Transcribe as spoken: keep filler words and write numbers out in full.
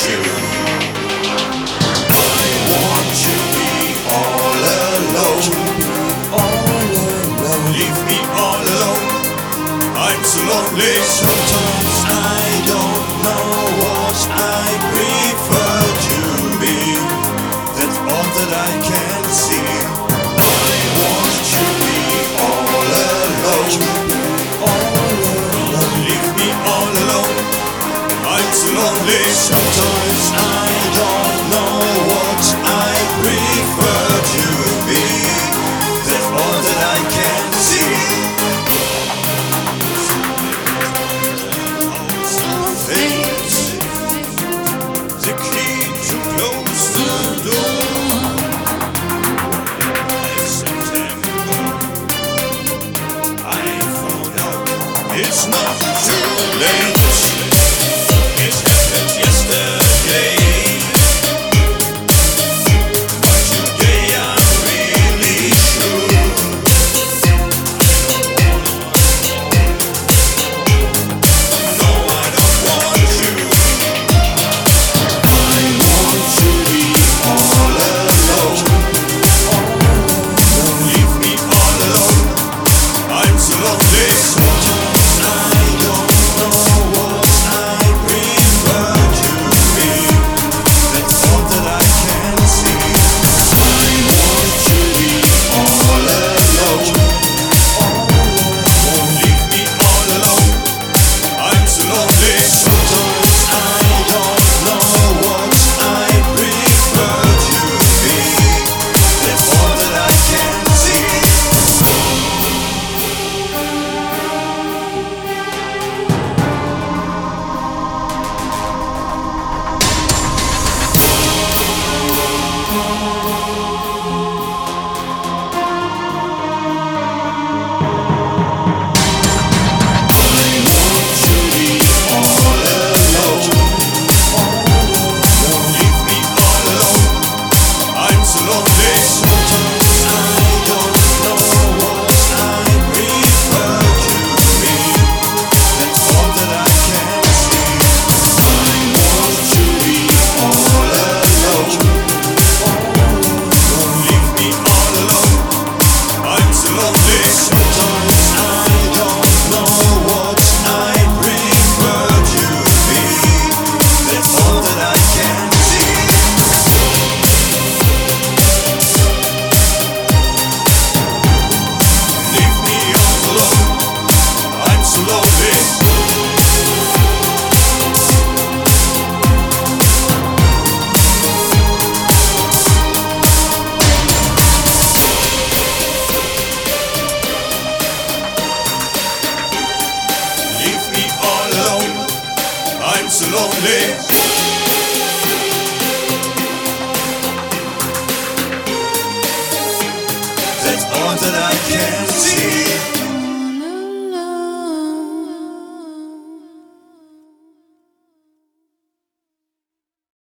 you. I want to be all alone. Leave me all alone. I'm so lonely. Sometimes I don't know what I prefer to be. That's all that I can see. I want to be all alone. Leave me all alone. I'm so lonely. Sometimes I don't know what I prefer to be. That's all that I can see. Things that keep to close the door. In September, I found out it's not too late. It happened yesterday, but today I'm really sure. No, I don't want you. I want to be all alone. Leave me all alone. I'm so lonely. Sometimes I don't know what I prefer to be. That's all that I can see. I want to be all alone. Leave me all alone. I'm so lonely. Sometimes I don't know what I prefer to be. That's all that I can see. I'm so lonely. That's all that I can see.